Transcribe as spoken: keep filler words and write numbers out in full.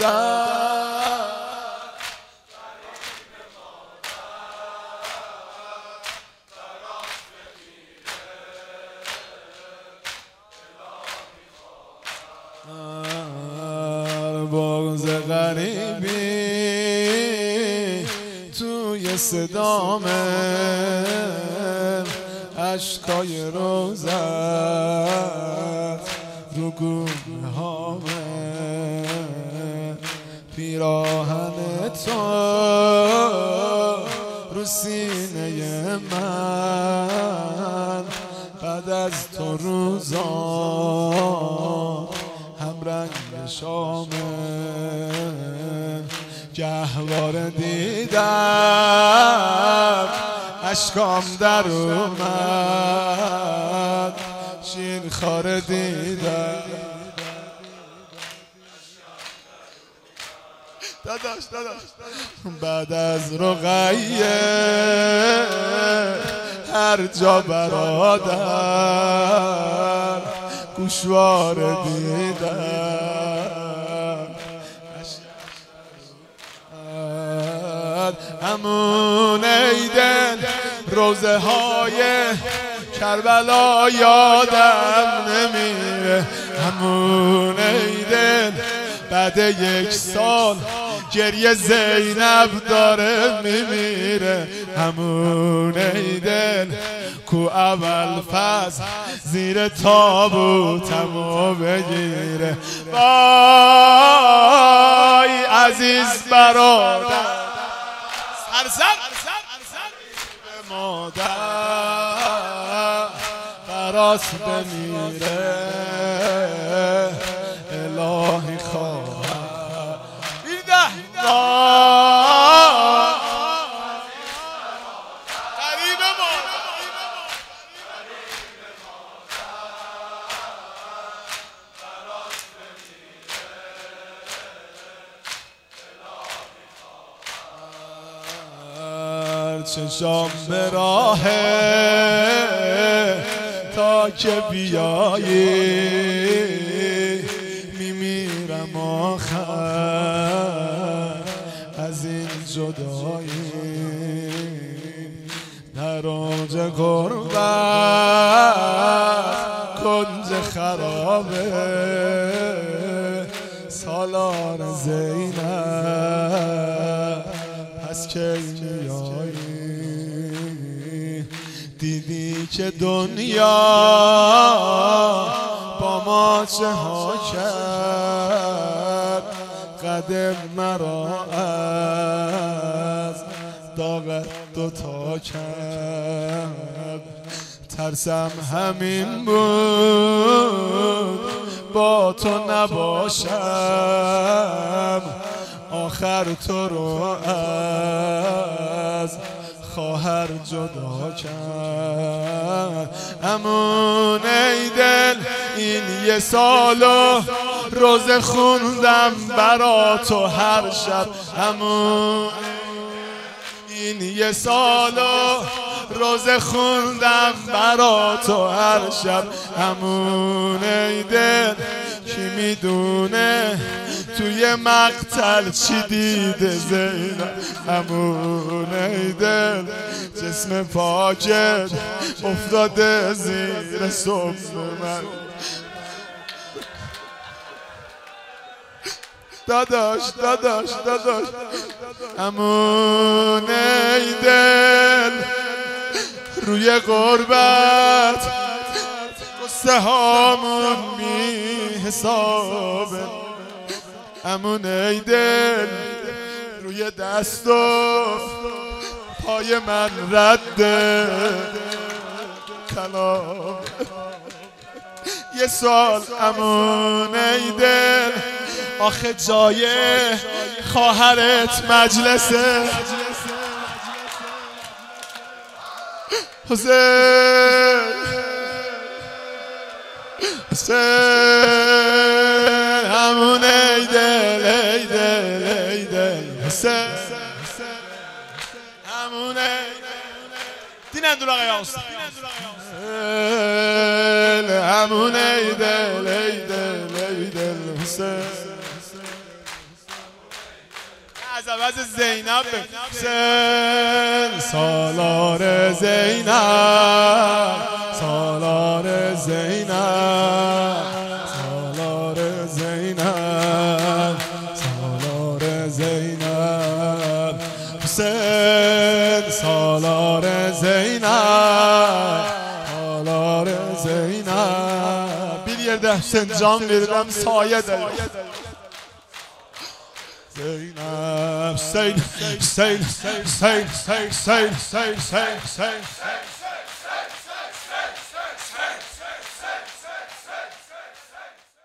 مادر بغض غریبی توی صدامه عشقای روزت رو گونه هامه پیراهن تو رو سینه من بعد از تو روزا هم رنگ شامه گهواره دیدم اشکام در اومد شیر خاره دیدم داداش داداش بعد از رقیه هر جا برادر گوشواره دیدم همون عیدن روزه های کربلا یادم نمیره همون عیدن بعد یک سال گریه زینب داره میمیره همون عیدن کو اول فصل زیر تابوتمو بگیره وای عزیز برادر سرزن به مادر براس بمیره الهی خواهد بیده قریب چشام به راهه تا که بیایی میمیرم آخر از این جدایی در اوج غربت کنج خرابه سالار زینب پس کی میایی دیدی که دنیا با ما چه ها کرد قدم مرا از داغت دوتا کرد ترسم همین بود با تو نباشم آخر تو رو از خواهر جدا کرد همون عیدن این یه سالو روزه خوندم برا تو هر شب همون این یه سالو روزه خوندم برا تو هر شب همون عیدن کی میدونه توی مقتل چی دیده زینب همون عیدن جسم پاکت افتاده زیر صبح من داداش داداش داداش همون عیدن روی غربت قصه هامون بی حسابه همون عیدن روی دست و پای من رده کلام یه سال همون عیدن آخه جای خواهرت مجلسه حسین حسین همون عیدن عیدن عیدن حسین همون دینن دور آقای آقا همون عیدن عیدن عیدن حسین از عوض زینب حسین سالار زینب سالار زینب سالار زینب سالار زینب حسین سالار زینب سالار زینب bir yerde Hüseyin can verirəm sayə dəl Zeynep, Hüseyin, Hüseyin, Hüseyin, Hüseyin, Hüseyin, Hüseyin, Hüseyin, Hüseyin, Hüseyin,